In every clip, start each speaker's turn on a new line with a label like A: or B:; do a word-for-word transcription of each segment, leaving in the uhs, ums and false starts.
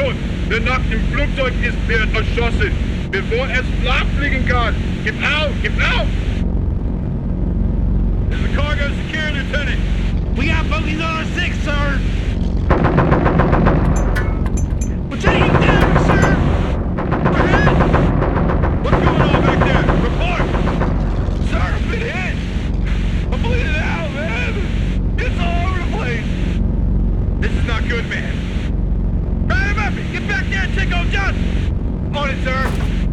A: Telefon. Der Nacht im Flugzeug ist wird erschossen, bevor es flach fliegen kann. Gib auf, gib auf! This is a cargo security lieutenant.
B: We got bogeys on our six, sir. We're taking down, sir. We're hit.
A: What's going on back there? Report!
B: Sir, I've been hit. I'm bleeding out, man. It's all over the place.
A: This is not good, man.
B: Ryan Murphy, get back there and take on Johnson.
A: On it, sir.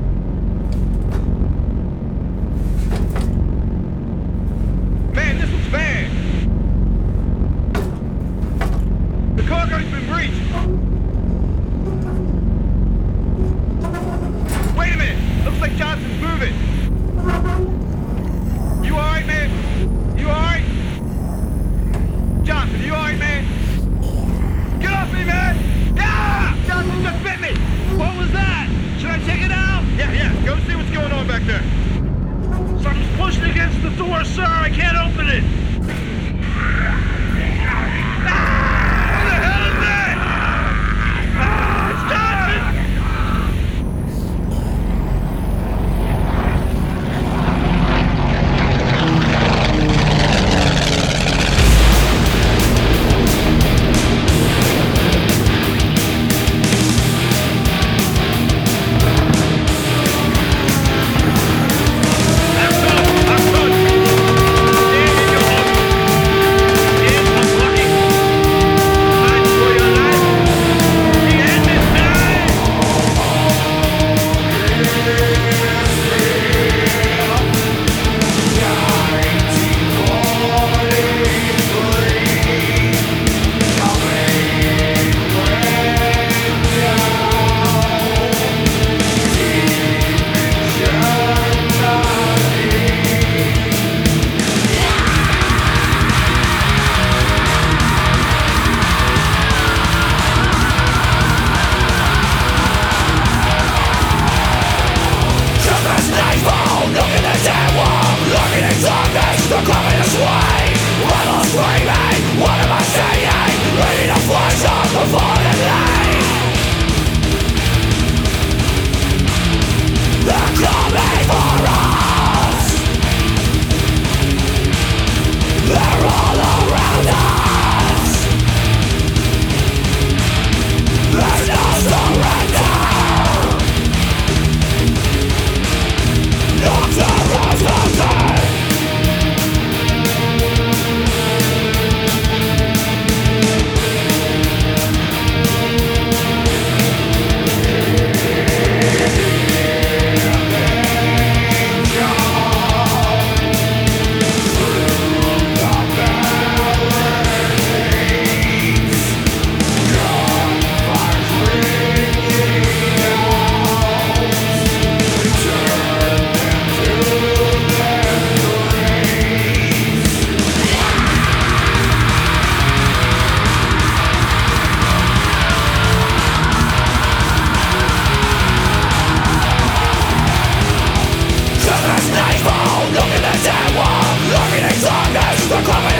B: Man, this was bad. The cargo's been breached. Wait a minute. Looks like Johnson's moving. You all right, man? You all right? Johnson, you all right, man? Get off me, man! Ah! Johnson just bit me! What was that? Should I take it out?
A: Yeah, yeah. Go see what's going on back there.
B: Something's pushing against the door, sir. I can't open it. Ah! What the hell is that? Ah! It's Johnson!
C: Look at the dead wall, looking at darkness, the